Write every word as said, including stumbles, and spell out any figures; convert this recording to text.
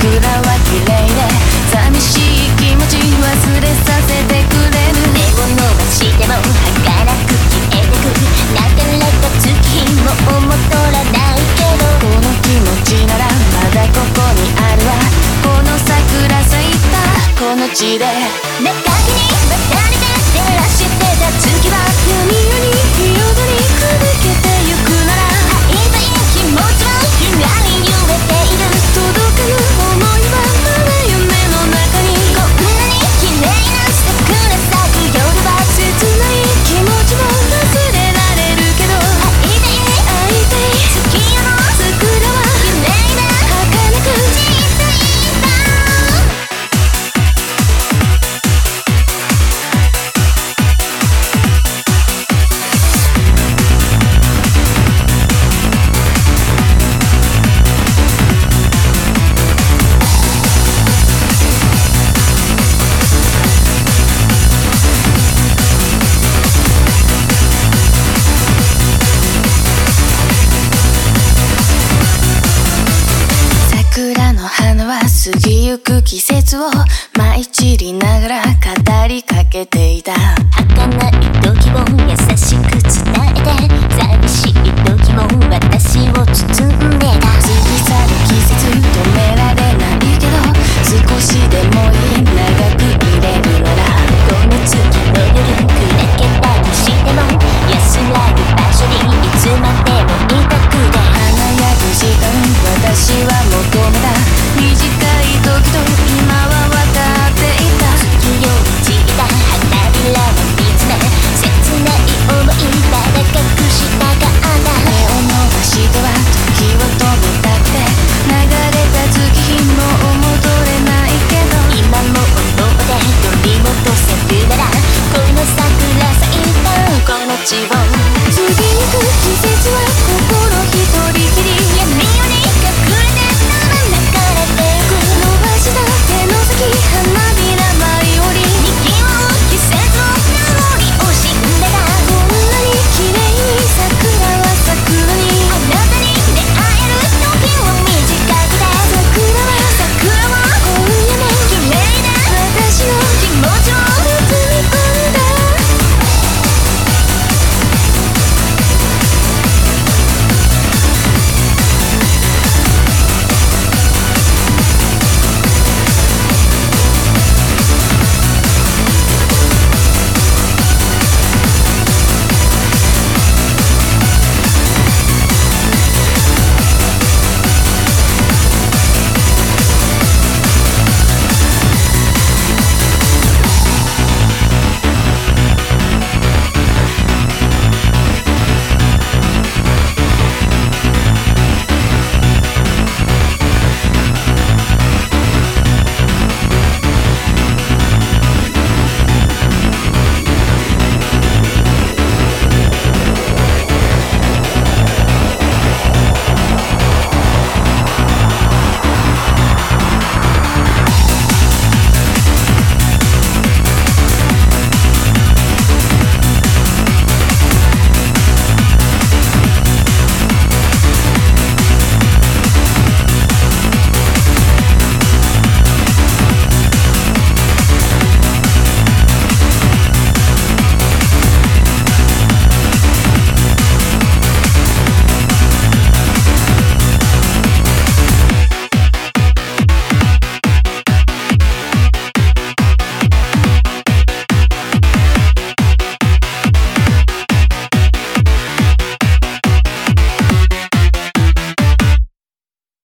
は綺麗で寂しい気持ち忘れさせてくれる。 目を伸ばしても儚く消えてく。流れた月日もう戻らないけど、 この気持ちならまだここにあるわ。この桜咲いたこの地で中に別れて照らしてた月は闇夜に彩りくぶけてゆくなら、 会いたい気持ちはひらり揺れている。 届かぬ想いはまだ夢の中に。 こんなに綺麗な桜咲く夜は切ない気持ちも忘れられるけど、 会いたい会いたい月夜の桜は綺麗な儚く小さいんだ。 桜の花は過ぎゆく季節を舞い散りながら語りかけていた。 儚い時を優しく伝えて、寂しい時も私を包んで